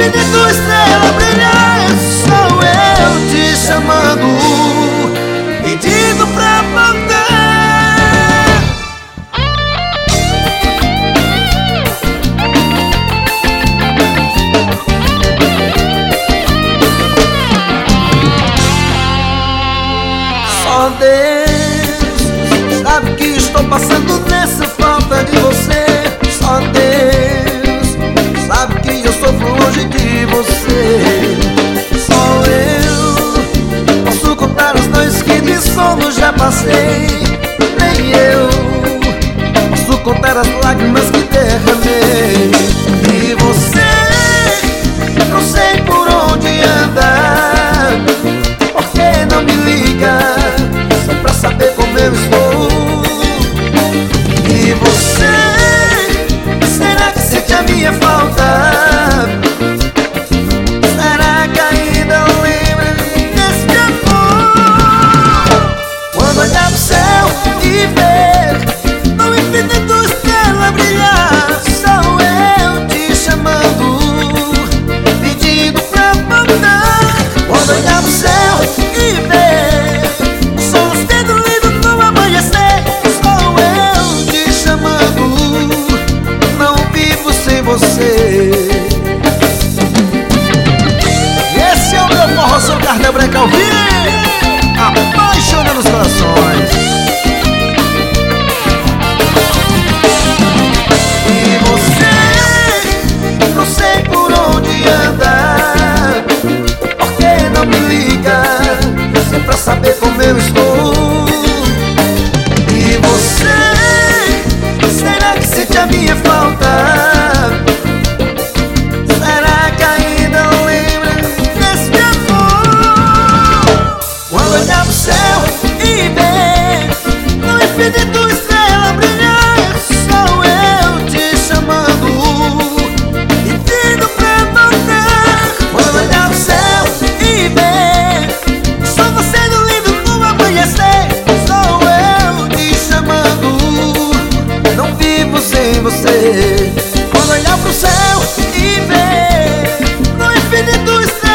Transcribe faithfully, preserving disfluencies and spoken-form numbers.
infinito estrela brilhar, sou eu te chamando, pedindo pra voltar. Só Deus sabe que estou passando nessa falta de você. Só Deus sabe que eu sofro longe de você. Só eu posso contar as noites que de sono já passei. Nem eu posso contar as lágrimas que derramei. E você, não sei por onde anda, por que não me liga só pra saber como eu estou? E você, será que sente a minha falta? Será que ainda lembra desse amor? Quando olhar pro céu e ver no infinito estrela brilhar, sou eu te chamando, pedindo pra voltar. Quando olhar pro céu e ver o sol sendo lindo no amanhecer, sou eu te chamando, não vivo sem você. Esse é o meu forrozão Cartel Branca ao vivo, apaixonando os corações. E você, não sei por onde anda, por que não me liga só pra saber como eu estou? E você, será que sente a minha falta? Será que ainda lembra desse amor? Quando olhar pro céu e ver no infinito estrela brilhar, sou eu te chamando, pedindo pra voltar. Quando olhar pro céu e ver o sol nascendo lindo no amanhecer, sou eu te chamando, não vivo sem você. Quando olhar pro céu e ver no infinito estrela